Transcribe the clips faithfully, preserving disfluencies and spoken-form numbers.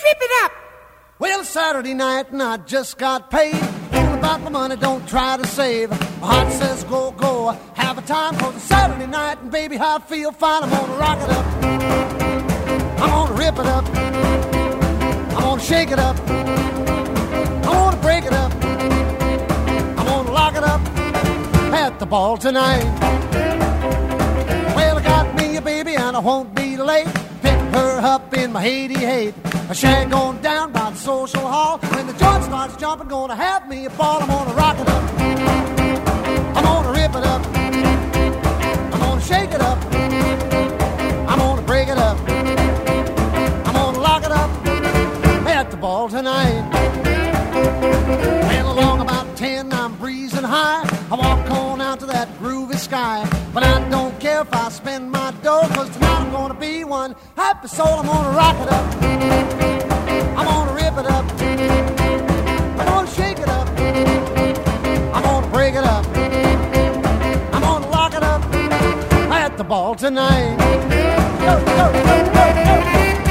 Trip it up. Well, it's Saturday night and I just got paid. All about my money, don't try to save. My heart says go, go, have a time. Cause it's Saturday night and baby, I feel fine. I'm gonna rock it up, I'm gonna rip it up, I'm gonna shake it up, I'm gonna break it up, I'm gonna lock it up at the ball tonight. Well, I got me a baby and I won't be late. Pick her up in my eighty-eight. A shag going down by the social hall. When the joint starts jumping, gonna have me a ball. I'm gonna rock it up, I'm gonna rip it up, I'm gonna shake it up, I'm gonna break it up, I'm gonna lock it up at the ball tonight. Well, along about ten, I'm breezing high. I walk on out to that groovy sky. But I don't care if I spend my dough, cause tonight I'm gonna be one happy soul. I'm gonna rock it up, I'm gonna rip it up, I'm gonna shake it up, I'm gonna break it up, I'm gonna lock it up at the ball tonight. Go, go, go, go, go.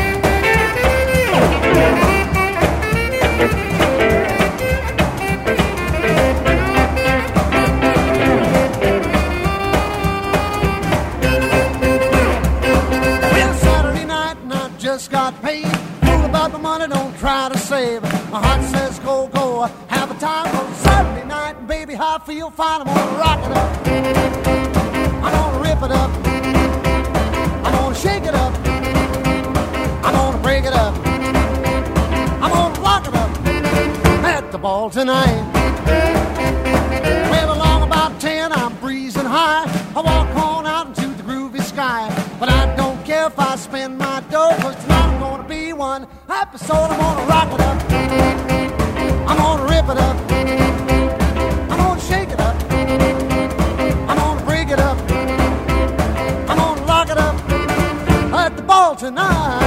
Just got paid. Fool about my money, don't try to save. My heart says go, go, have a time. Cause Saturday night, and baby, I feel fine. I'm gonna rock it up, I'm gonna rip it up, I'm gonna shake it up, I'm gonna break it up, I'm gonna lock it up at the ball tonight. Well, along about ten, I'm breezing high. I walk on out into the groovy sky. But I don't care if I spend my dough, cause tonight I'm gonna be one happy soul. I'm gonna rock it up, I'm gonna rip it up, I'm gonna shake it up, I'm gonna break it up, I'm gonna lock it up at the ball tonight.